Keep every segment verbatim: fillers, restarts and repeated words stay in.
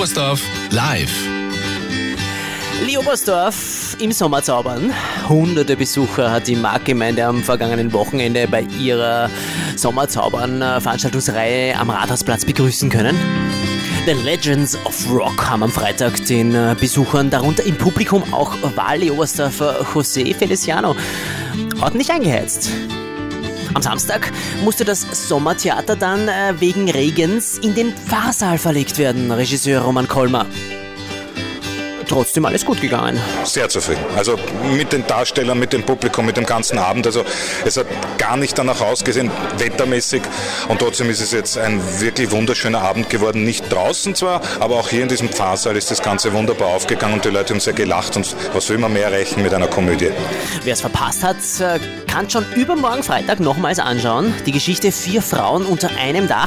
Oberstdorf live. Lee Oberstdorf im Sommer zaubern. Hunderte Besucher hat die Marktgemeinde am vergangenen Wochenende bei ihrer Sommerzaubern-Veranstaltungsreihe am Rathausplatz begrüßen können. The Legends of Rock haben am Freitag den Besuchern, darunter im Publikum auch Wally Oberstdorfer José Feliciano, ordentlich eingeheizt. Am Samstag musste das Sommertheater dann wegen Regens in den Pfarrsaal verlegt werden, Regisseur Roman Kolmer. Trotzdem alles gut gegangen. Sehr zufrieden. Also mit den Darstellern, mit dem Publikum, mit dem ganzen Abend. Also es hat gar nicht danach ausgesehen, wettermäßig. Und trotzdem ist es jetzt ein wirklich wunderschöner Abend geworden. Nicht draußen zwar, aber auch hier in diesem Pfarrsaal ist das Ganze wunderbar aufgegangen und die Leute haben sehr gelacht. Und was will man mehr erreichen mit einer Komödie? Wer es verpasst hat, kann schon übermorgen Freitag nochmals anschauen. Die Geschichte Vier Frauen unter einem Dach.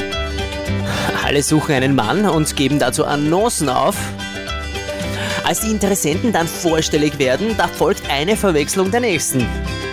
Alle suchen einen Mann und geben dazu Annoncen auf. Als die Interessenten dann vorstellig werden, da folgt eine Verwechslung der nächsten.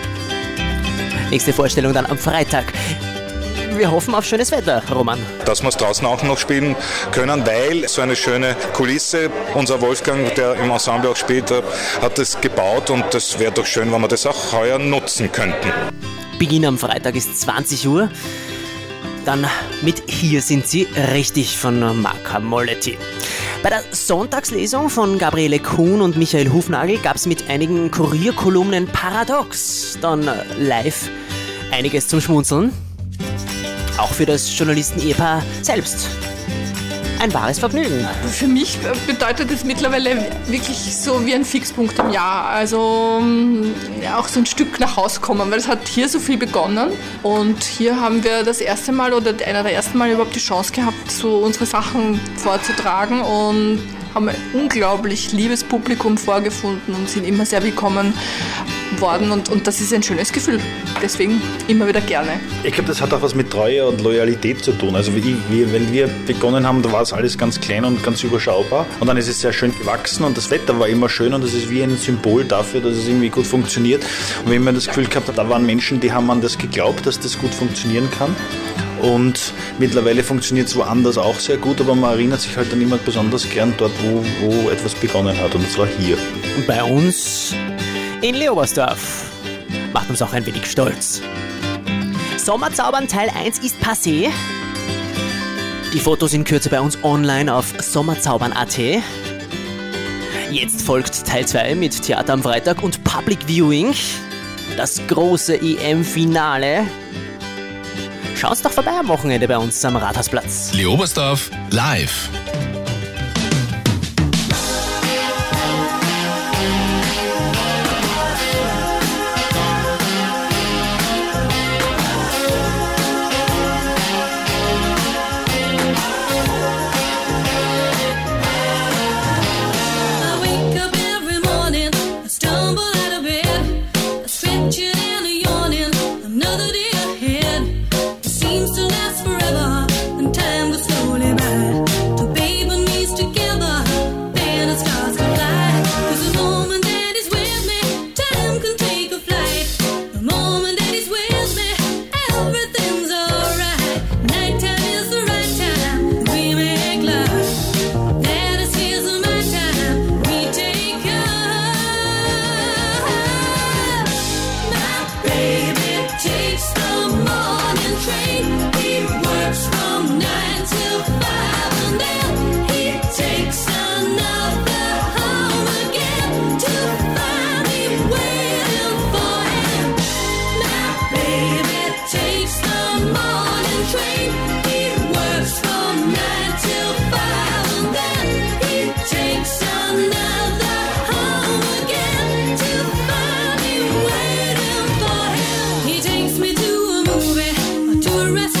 Nächste Vorstellung dann am Freitag. Wir hoffen auf schönes Wetter, Roman. Dass wir es draußen auch noch spielen können, weil so eine schöne Kulisse, unser Wolfgang, der im Ensemble auch spielt, hat es gebaut und das wäre doch schön, wenn wir das auch heuer nutzen könnten. Beginn am Freitag ist zwanzig Uhr. Dann mit Hier sind sie richtig von Marca Moletti. Bei der Sonntagslesung von Gabriele Kuhn und Michael Hufnagel gab es mit einigen Kurierkolumnen paradox dann live einiges zum Schmunzeln. Auch für das Journalisten-Ehepaar selbst ein wahres Vergnügen. Für mich bedeutet es mittlerweile wirklich so wie ein Fixpunkt im Jahr. Also ja, auch so ein Stück nach Hause kommen, weil es hat hier so viel begonnen. Und hier haben wir das erste Mal oder einer der ersten Mal überhaupt die Chance gehabt, so unsere Sachen vorzutragen und haben ein unglaublich liebes Publikum vorgefunden und sind immer sehr willkommen worden und, und das ist ein schönes Gefühl. Deswegen immer wieder gerne. Ich glaube, das hat auch was mit Treue und Loyalität zu tun. Also wie, wie, wenn wir begonnen haben, da war es alles ganz klein und ganz überschaubar und dann ist es sehr schön gewachsen und das Wetter war immer schön und das ist wie ein Symbol dafür, dass es irgendwie gut funktioniert. Und wenn man das Gefühl gehabt hat, da waren Menschen, die haben an das geglaubt, dass das gut funktionieren kann. Und mittlerweile funktioniert es woanders auch sehr gut, aber man erinnert sich halt dann immer besonders gern dort, wo, wo etwas begonnen hat und das war hier. Und bei uns in Lee Oberstdorf macht uns auch ein wenig stolz. Sommerzaubern Teil eins ist passé. Die Fotos in Kürze bei uns online auf sommerzaubern punkt at. Jetzt folgt Teil zwei mit Theater am Freitag und Public Viewing. Das große E M-Finale. Schaut's doch vorbei am Wochenende bei uns am Rathausplatz. Lee Oberstdorf live. To a restaurant